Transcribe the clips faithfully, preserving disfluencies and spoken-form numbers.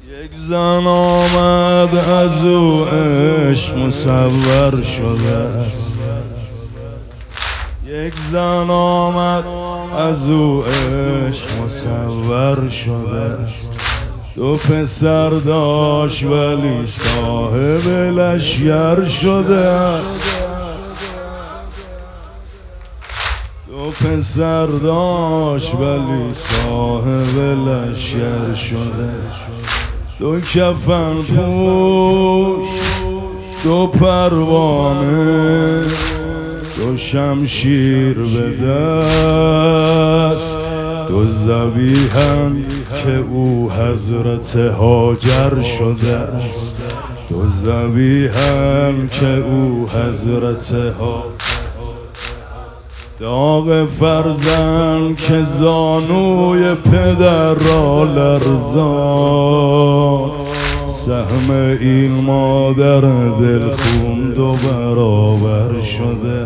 یک زن آمد از او عشق مصور شده است. یک زن آمد از او عشق مصور شده است. دو پسر داشت ولی صاحب لشگر شده است. دو پسر داشت ولی صاحب لشگر شده. دو کفن پوش، دو پروانه، دو شمشیر به دست، دو ذبیحند که او حضرت هاجر شده است. دو ذبیحند که او حضرت هاجر. داغ فرزند که زانوی پدر را لرزان، سهم این مادر دل خون دو برابر شده.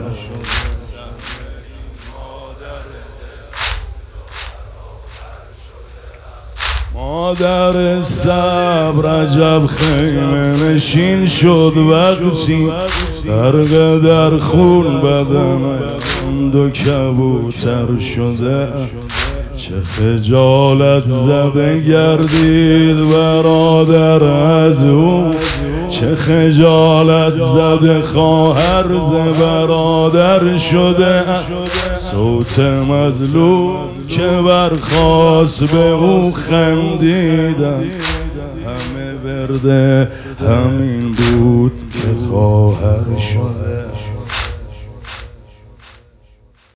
مادر صبر عجب خیمه نشین شد وقتی غرق در خون بدن دو کبوتر شده. چه خجالت زده گردید برادر از او، چه خجالت زده خواهر ز برادر شده. صوت مظلوم که برخاست به او خندیدن، همه ورده همین بود که خواهر شده.